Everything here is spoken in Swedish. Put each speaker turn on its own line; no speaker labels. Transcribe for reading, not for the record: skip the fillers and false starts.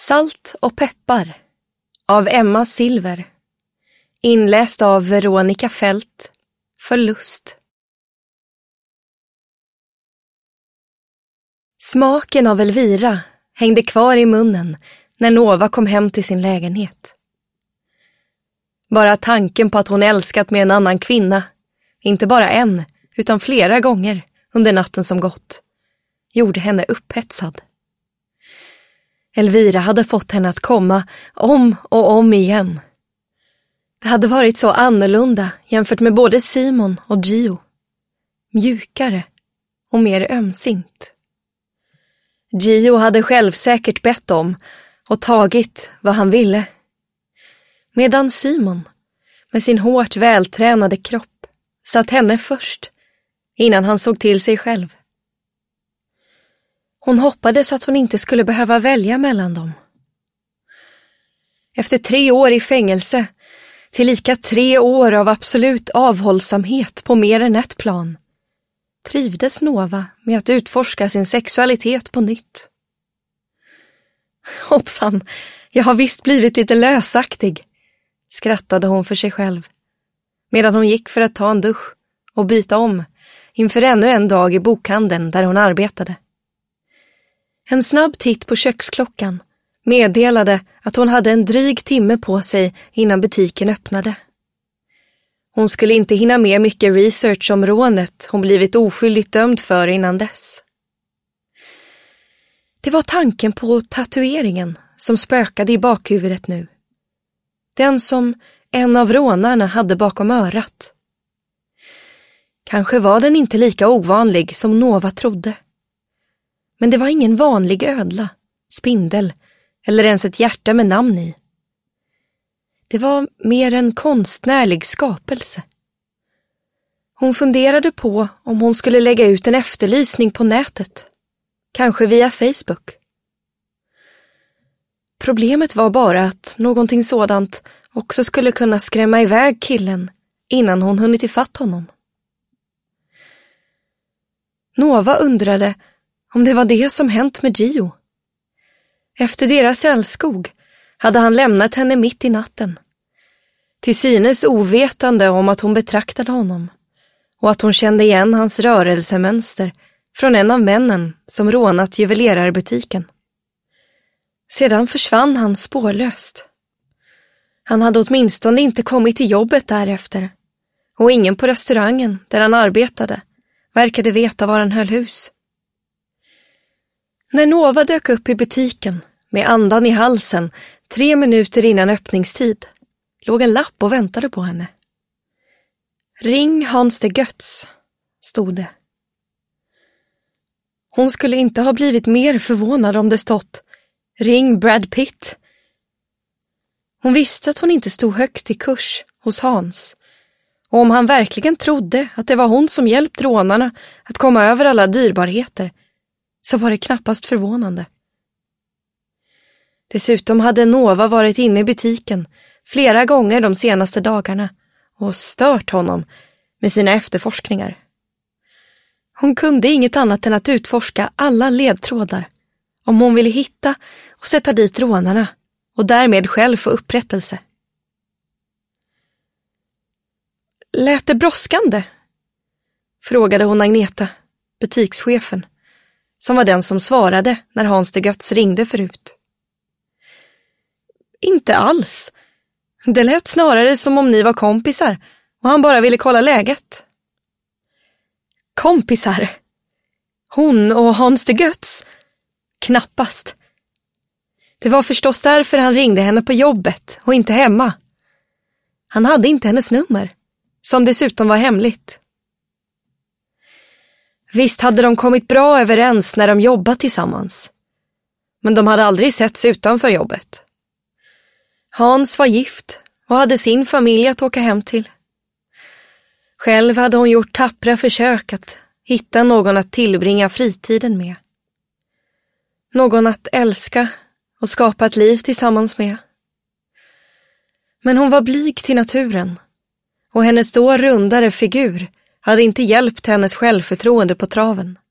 Salt och peppar av Emma Silver. Inläst av Veronica Fält för Lust. Smaken av Elvira hängde kvar i munnen när Nova kom hem till sin lägenhet. Bara tanken på att hon älskat med en annan kvinna, inte bara en, utan flera gånger under natten som gått, gjorde henne upphetsad. Elvira hade fått henne att komma om och om igen. Det hade varit så annorlunda jämfört med både Simon och Gio. Mjukare och mer ömsint. Gio hade självsäkert bett om och tagit vad han ville. Medan Simon med sin hårt vältränade kropp satt henne först innan han såg till sig själv. Hon hoppades att hon inte skulle behöva välja mellan dem. Efter 3 år i fängelse, tillika 3 år av absolut avhållsamhet på mer än ett plan, trivdes Nova med att utforska sin sexualitet på nytt. Hoppsan, jag har visst blivit lite lösaktig, skrattade hon för sig själv, medan hon gick för att ta en dusch och byta om inför ännu en dag i bokhandeln där hon arbetade. En snabb titt på köksklockan meddelade att hon hade en dryg timme på sig innan butiken öppnade. Hon skulle inte hinna med mycket research om rånet hon blivit oskyldigt dömd för innan dess. Det var tanken på tatueringen som spökade i bakhuvudet nu. Den som en av rånarna hade bakom örat. Kanske var den inte lika ovanlig som Nova trodde. Men det var ingen vanlig ödla, spindel eller ens ett hjärta med namn i. Det var mer en konstnärlig skapelse. Hon funderade på om hon skulle lägga ut en efterlysning på nätet, kanske via Facebook. Problemet var bara att någonting sådant också skulle kunna skrämma iväg killen innan hon hunnit ifatt honom. Nova undrade om det var det som hänt med Gio. Efter deras älskog hade han lämnat henne mitt i natten, till synes ovetande om att hon betraktade honom och att hon kände igen hans rörelsemönster från en av männen som rånat juvelerarbutiken. Sedan försvann han spårlöst. Han hade åtminstone inte kommit till jobbet därefter, och ingen på restaurangen där han arbetade verkade veta var han höll hus. När Nova dök upp i butiken med andan i halsen 3 minuter innan öppningstid låg en lapp och väntade på henne. Ring Hans de Götz, stod det. Hon skulle inte ha blivit mer förvånad om det stått Ring Brad Pitt. Hon visste att hon inte stod högt i kurs hos Hans, och om han verkligen trodde att det var hon som hjälpt rånarna att komma över alla dyrbarheter, så var det knappast förvånande. Dessutom hade Nova varit inne i butiken flera gånger de senaste dagarna och stört honom med sina efterforskningar. Hon kunde inget annat än att utforska alla ledtrådar om hon ville hitta och sätta dit rånarna och därmed själv få upprättelse. Lät det brådskande? Frågade hon Agneta, butikschefen, som var den som svarade när Hans de Götz ringde förut. Inte alls. Det lät snarare som om ni var kompisar och han bara ville kolla läget. Kompisar? Hon och Hans de Götz? Knappast. Det var förstås därför han ringde henne på jobbet och inte hemma. Han hade inte hennes nummer, som dessutom var hemligt. Visst hade de kommit bra överens när de jobbat tillsammans. Men de hade aldrig setts utanför jobbet. Hans var gift och hade sin familj att åka hem till. Själv hade hon gjort tappra försök att hitta någon att tillbringa fritiden med. Någon att älska och skapa ett liv tillsammans med. Men hon var blyg till naturen, och hennes då rundare figur hade inte hjälpt hennes självförtroende på traven.